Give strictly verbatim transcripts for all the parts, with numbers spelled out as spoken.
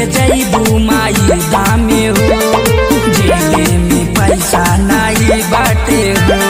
जईबू माई दामे हो, जेबे में पैसा नहीं बाटे हो।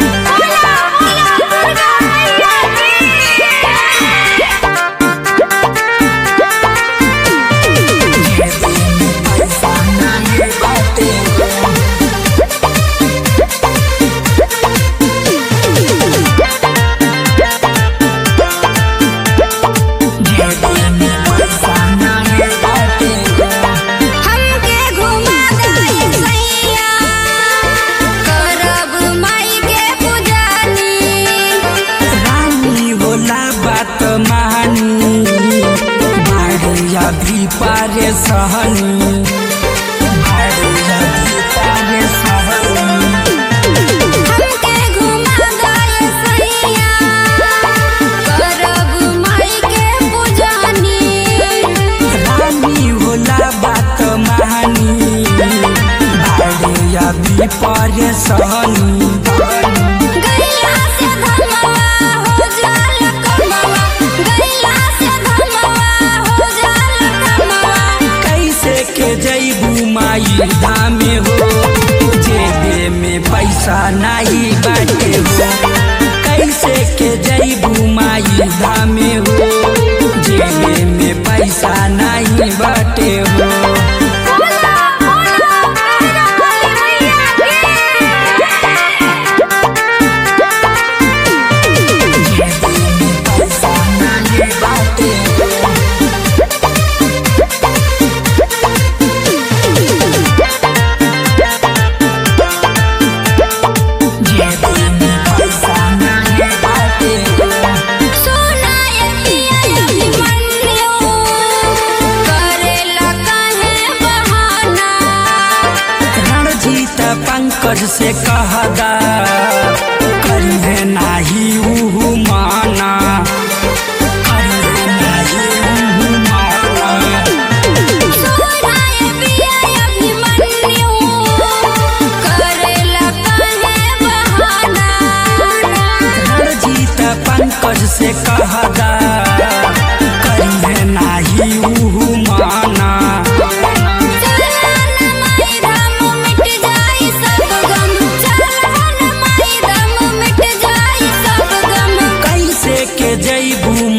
भी पारे सहनी भाड़िया भी पारे सहनी हमके घुमा गए सैया करब माई के पूजनी। रानी होला बात महानी भाड़िया भी पारे सहनी। गैया से धमवा हो जाल कमवा, गैया से धमवा हो जाल कमवा। कैसे के जईबू माई धामे हो, जेबे में पैसा नहीं बाटे हो। कैसे के जईबू माई धामे हो, जेबे में पैसा नहीं बाटे हो। पंकज से कहदा करिहे नाही उहु माना, करिहे नाही उहु माना। सोनाए पिया अभिमन्यु करेला काहे बहाना। रणजीत पंकज से कहदा करिहे नाही उहु माना। जईबू